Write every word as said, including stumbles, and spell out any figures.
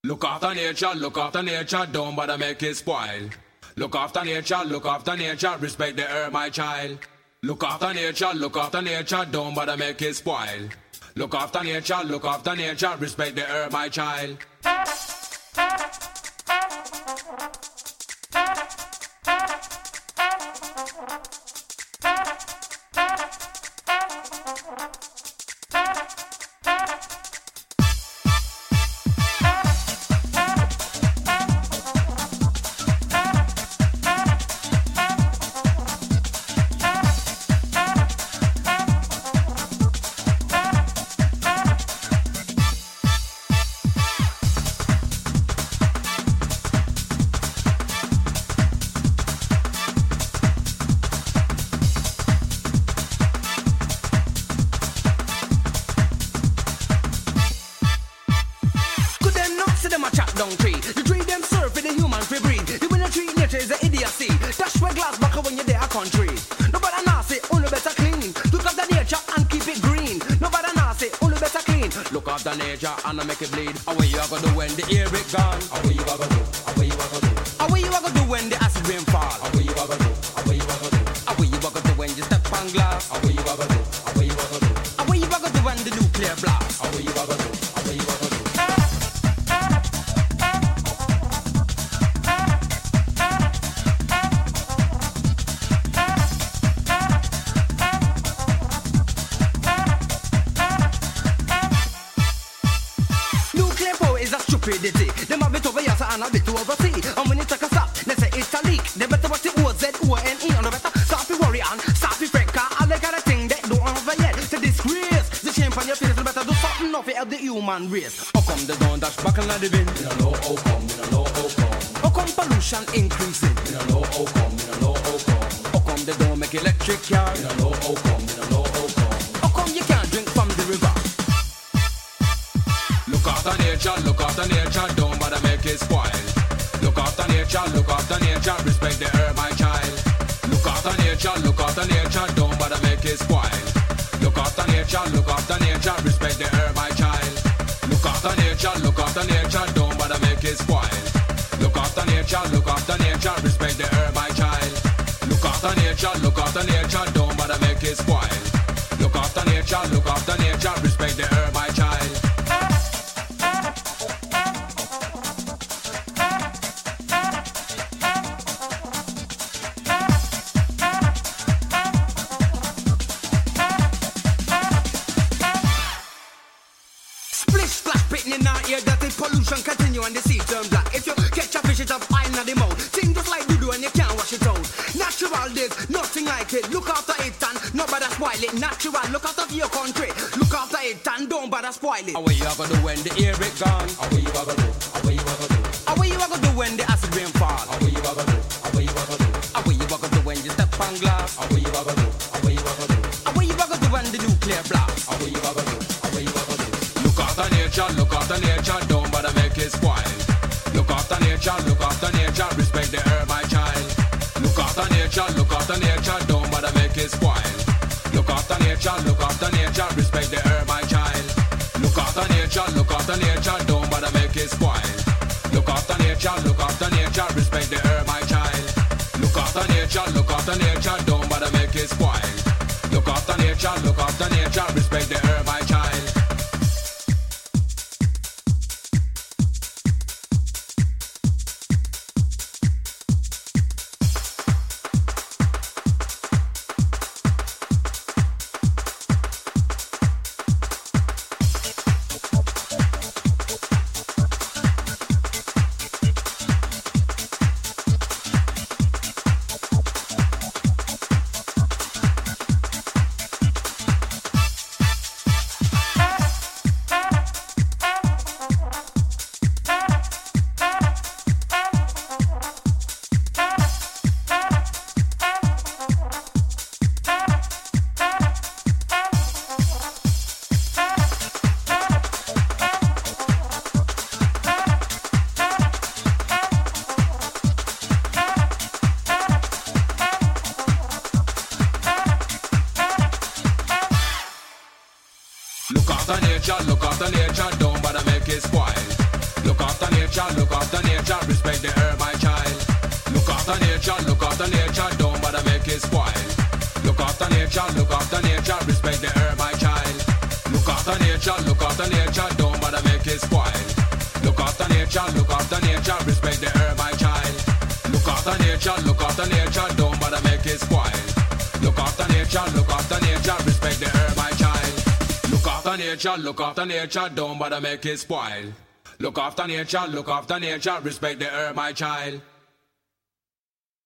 Look after nature, look after nature, don't bother make it spoil. Look after nature, look after nature, respect the earth, my child. Look after nature, look after nature, don't bother make it spoil. Look after nature, look after nature, respect the earth, my child. And I make it bleed. Away you a go do when the air it gone. Away you a go do. Away you a go do. Away you a go do when the acid rain fall. Away you a go do. Away you a go do. Away you a go do when you step on glass. Away you a go do. Away you a go do. Away you a go do when the nuclear blast. Away you a go do. Away you a go do. Them have it over here and a bit overseas. And when it take a stop, they say it's a leak. They better watch the O Z O N E and they better stop the worry and stop the fake car. All the kind of thing they don't have yet. It's a disgrace. The shame on your face. They better do something of it of the human race. How come they don't dash back in the bin? We don't know how come, we don't know how come. How come pollution increasing? We don't know how come, we don't know how come. How come they don't make electric cars? We don't know how come, we don't know how come. How come you can't drink from the river? Look after nature, look after nature, don't bother make it spoil. Look after nature, look after nature, respect the earth, my child. Look after nature, look after nature, don't bother make it spoil. Look after nature, look after nature, respect the earth, my child. Look after nature, look after nature, don't bother make it spoil. Look after nature, look after nature, respect the earth, my child. Look after nature, look after nature, don't bother make it spoil. Look after nature, look after nature, respect the earth, my child. Pollution continue and the sea turn black. If you catch a fish, it have oil in the mouth. Thing just like you do and you can't wash it out. Natural this, nothing like it. Look after it and not bother spoil it. Natural, look after your country. Look after it and don't bother spoil it. Away you a go do when the air it gone. Away you a go do. Away you a go do. Away you a go do when the acid rain fall. Away you a go do. Away you a go do. Away you a go do when you step on glass. Away you a go do. Away you a go do. Away you a go do when the nuclear blast. Away you a go do. Away you a go do. Look after nature, look after nature, don't bother make it spoil. Look after nature, look after nature, respect the earth, my child. Look after nature, look after nature, don't bother make it spoil. Look after nature, look after nature, respect the earth, my child. Look after nature, look after nature, don't bother make it spoil. Look after nature, look after nature, respect the earth, my child. Look after nature, look after nature, don't bother make it spoil. Look after nature, look after nature, respect the earth, my child. Look after nature, look after nature, don't bother make it spoil. Look after nature. nature, look after nature, respect the herb, my child. Look after nature, look after nature, don't bother make it spoil. Look after nature, look after nature, respect the herb, my child. Look after nature, look after nature, don't bother make it spoil. Look after nature, look after nature, respect the herb, my child. Look after nature, look after nature, don't bother make it spoil. Look after nature, look after nature, respect the herb, my child. Look after nature, look after nature, don't bother make it spoil. Look after nature, look after nature, respect the herb, my child.